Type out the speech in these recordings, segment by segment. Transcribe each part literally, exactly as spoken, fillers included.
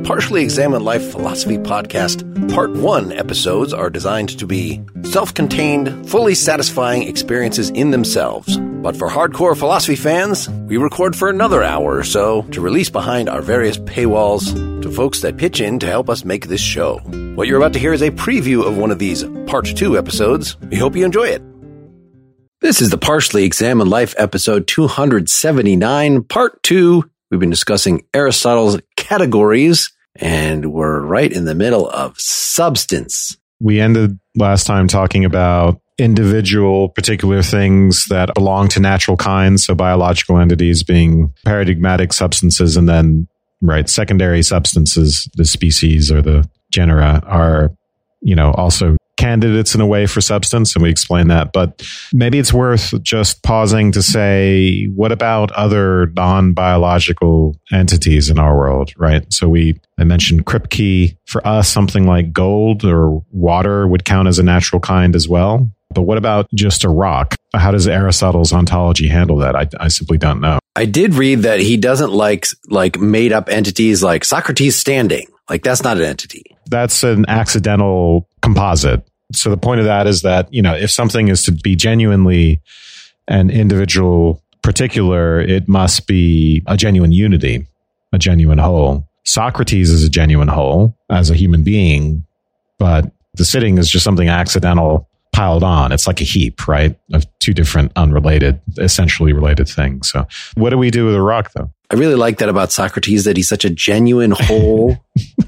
Partially Examined Life Philosophy Podcast Part one episodes are designed to be self-contained, fully satisfying experiences in themselves. But for hardcore philosophy fans, we record for another hour or so to release behind our various paywalls to folks that pitch in to help us make this show. What you're about to hear is a preview of one of these Part two episodes. We hope you enjoy it. This is the Partially Examined Life episode two seventy-nine, Part two. We've been discussing Aristotle's categories, and we're right in the middle of substance. We ended last time talking about individual particular things that belong to natural kinds, so biological entities being paradigmatic substances, and then, right, secondary substances, the species or the genera are, you know, also candidates in a way for substance, and we explain that. But maybe it's worth just pausing to say, what about other non-biological entities in our world, right? So we, I mentioned Kripke. For us, something like gold or water would count as a natural kind as well. But what about just a rock? How does Aristotle's ontology handle that? I, I simply don't know. I did read that he doesn't like like made up entities like Socrates standing. Like, that's not an entity. That's an accidental composite. So the point of that is that, you know, if something is to be genuinely an individual particular, it must be a genuine unity, a genuine whole. Socrates is a genuine whole as a human being, but the sitting is just something accidental piled on. It's like a heap, right, of two different unrelated, essentially related things. So what do we do with a rock, though? I really like that about Socrates, that he's such a genuine whole.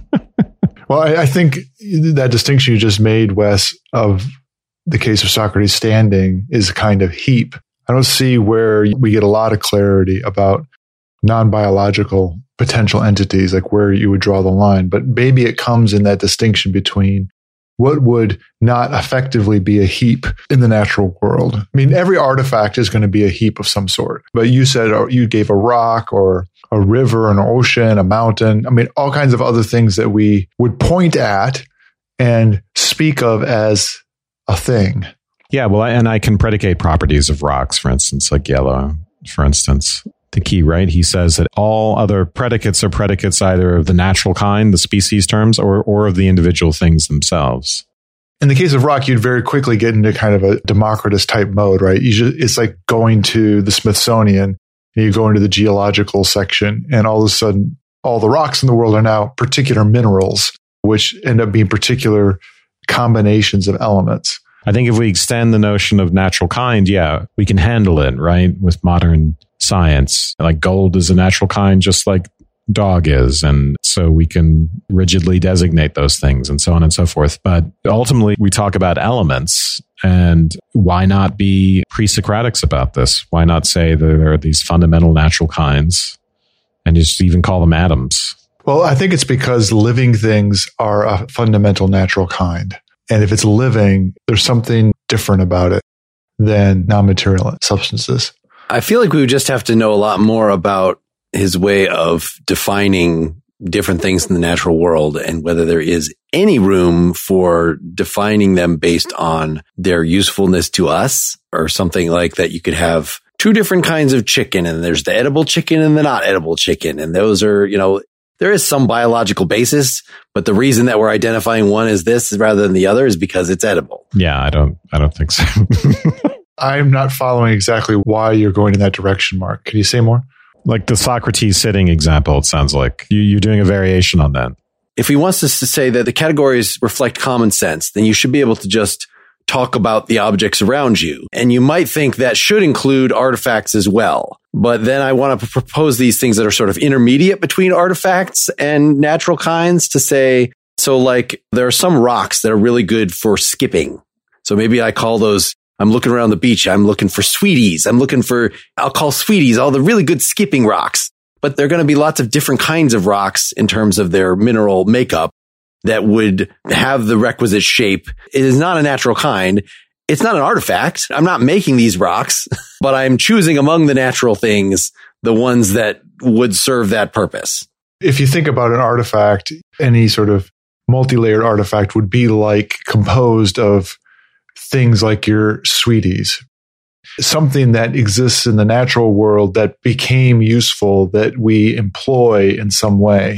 Well, I, I think that distinction you just made, Wes, of the case of Socrates standing is a kind of heap. I don't see where we get a lot of clarity about non-biological potential entities, like where you would draw the line. But maybe it comes in that distinction between what would not effectively be a heap in the natural world. I mean, every artifact is going to be a heap of some sort. But you said, or you gave a rock or a river, an ocean, a mountain. I mean, all kinds of other things that we would point at and speak of as a thing. Yeah, well, and I can predicate properties of rocks, for instance, like yellow, for instance. The key, right? He says that all other predicates are predicates either of the natural kind, the species terms, or or of the individual things themselves. In the case of rock, you'd very quickly get into kind of a Democritus type mode, right? You just, it's like going to the Smithsonian and you go into the geological section, and all of a sudden, all the rocks in the world are now particular minerals, which end up being particular combinations of elements. I think if we extend the notion of natural kind, yeah, we can handle it, right? With modern science, like gold is a natural kind, just like dog is. And so we can rigidly designate those things and so on and so forth. But ultimately, we talk about elements. And why not be pre-Socratics about this? Why not say that there are these fundamental natural kinds and just even call them atoms? Well, I think it's because living things are a fundamental natural kind. And if it's living, there's something different about it than non-material substances. I feel like we would just have to know a lot more about his way of defining different things in the natural world and whether there is any room for defining them based on their usefulness to us, or something like that. You could have two different kinds of chicken, and there's the edible chicken and the not edible chicken. And those are, you know, there is some biological basis, but the reason that we're identifying one as this rather than the other is because it's edible. Yeah, I don't, I don't think so. I'm not following exactly why you're going in that direction, Mark. Can you say more? Like the Socrates sitting example, it sounds like you, you're doing a variation on that. If he wants us to say that the categories reflect common sense, then you should be able to just talk about the objects around you. And you might think that should include artifacts as well. But then I want to propose these things that are sort of intermediate between artifacts and natural kinds to say, so like there are some rocks that are really good for skipping. So maybe I call those, I'm looking around the beach, I'm looking for sweeties. I'm looking for, I'll call sweeties all the really good skipping rocks. But there are going to be lots of different kinds of rocks in terms of their mineral makeup that would have the requisite shape. It is not a natural kind. It's not an artifact. I'm not making these rocks, but I'm choosing among the natural things, the ones that would serve that purpose. If you think about an artifact, any sort of multi-layered artifact would be like composed of things like your sweeties, something that exists in the natural world that became useful, that we employ in some way.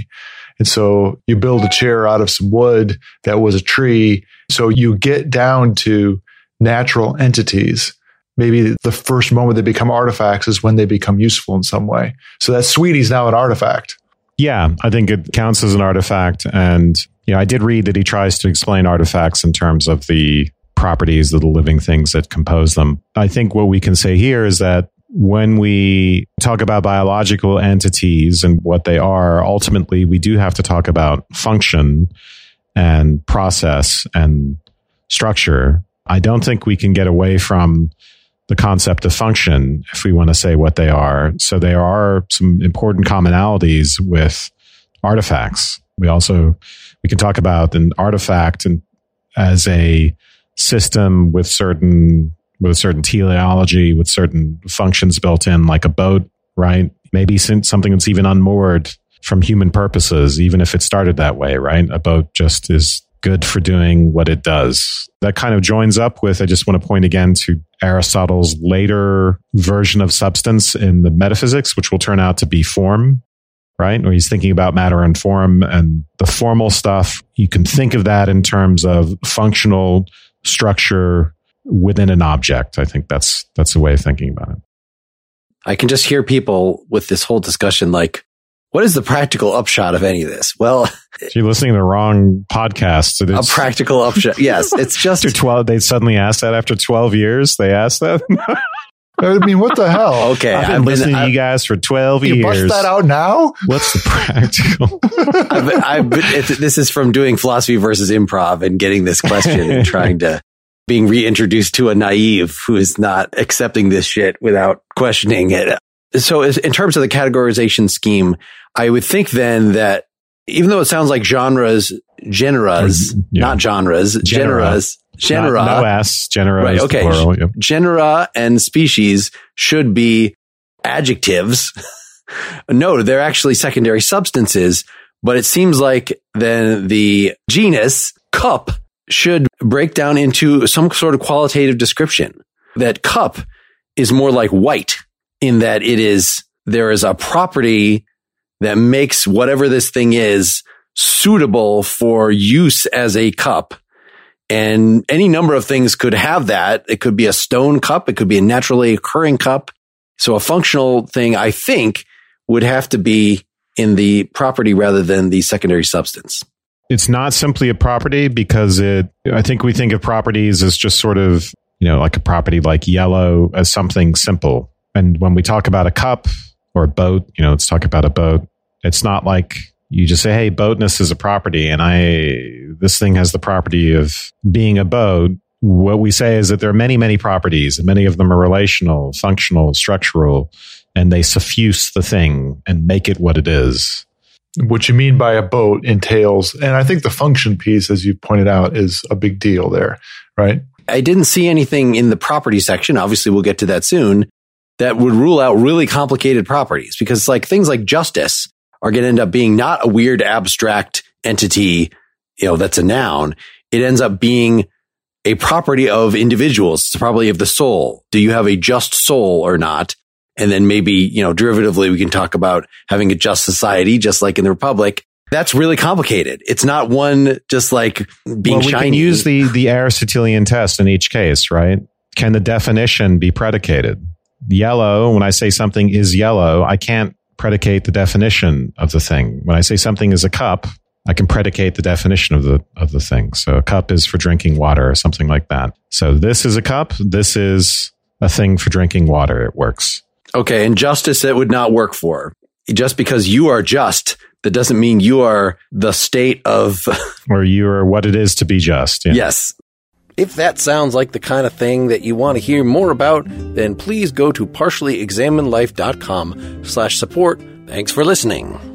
And so you build a chair out of some wood that was a tree. So you get down to natural entities. Maybe the first moment they become artifacts is when they become useful in some way. So that sweetie's now an artifact. Yeah, I think it counts as an artifact. And you know, I did read that he tries to explain artifacts in terms of the properties of the living things that compose them. I think what we can say here is that when we talk about biological entities and what they are, ultimately, we do have to talk about function and process and structure. I don't think we can get away from the concept of function if we want to say what they are. So there are some important commonalities with artifacts. We also, we can talk about an artifact and as a system with certain with a certain teleology, with certain functions built in, like a boat, right? Maybe something that's even unmoored from human purposes, even if it started that way, right? A boat just is good for doing what it does. That kind of joins up with, I just want to point again to Aristotle's later version of substance in the Metaphysics, which will turn out to be form, right? Where he's thinking about matter and form and the formal stuff. You can think of that in terms of functional structure within an object. I think that's that's the way of thinking about it. I can just hear people with this whole discussion like, what is the practical upshot of any of this? Well, so you're listening to the wrong podcast. A practical upshot. Yes, it's just after twelve. They suddenly asked that after twelve years. They asked that. I mean, what the hell? Okay, I've been I've listening been, to you guys for twelve you years. You bust that out now? What's the practical? I've been, I've been, it, this is from doing philosophy versus improv and getting this question and trying to being reintroduced to a naive who is not accepting this shit without questioning it. So in terms of the categorization scheme, I would think then that even though it sounds like genres, generas, yeah. not genres, genera, generas, genera, not, no S, genera, right? Okay, plural, yep. Genera and species should be adjectives. No, they're actually secondary substances. But it seems like then the genus cup should break down into some sort of qualitative description. That cup is more like white in that it is, there is a property that makes whatever this thing is suitable for use as a cup. And any number of things could have that. It could be a stone cup. It could be a naturally occurring cup. So a functional thing, I think, would have to be in the property rather than the secondary substance. It's not simply a property because it, I think we think of properties as just sort of, you know, like a property like yellow as something simple. And when we talk about a cup or a boat, you know, let's talk about a boat. It's not like you just say, hey, boatness is a property and I, this thing has the property of being a boat. What we say is that there are many, many properties and many of them are relational, functional, structural, and they suffuse the thing and make it what it is. What you mean by a boat entails, and I think the function piece, as you pointed out, is a big deal there, right? I didn't see anything in the property section. Obviously, we'll get to that soon. That would rule out really complicated properties because like things like justice are going to end up being not a weird abstract entity, you know, that's a noun. It ends up being a property of individuals. It's probably of the soul. Do you have a just soul or not? And then maybe, you know, derivatively, we can talk about having a just society, just like in the Republic. That's really complicated. It's not one just like being well, we shiny. We can use the, the Aristotelian test in each case, right? Can the definition be predicated? Yellow, when I say something is yellow, I can't predicate the definition of the thing. When I say something is a cup, I can predicate the definition of the of the thing. So a cup is for drinking water or something like that. So this is a cup. This is a thing for drinking water. It works. Okay, and justice it would not work for. Just because you are just, that doesn't mean you are the state of... or you are what it is to be just. Yeah. Yes. If that sounds like the kind of thing that you want to hear more about, then please go to partially examined life dot com slash support. Thanks for listening.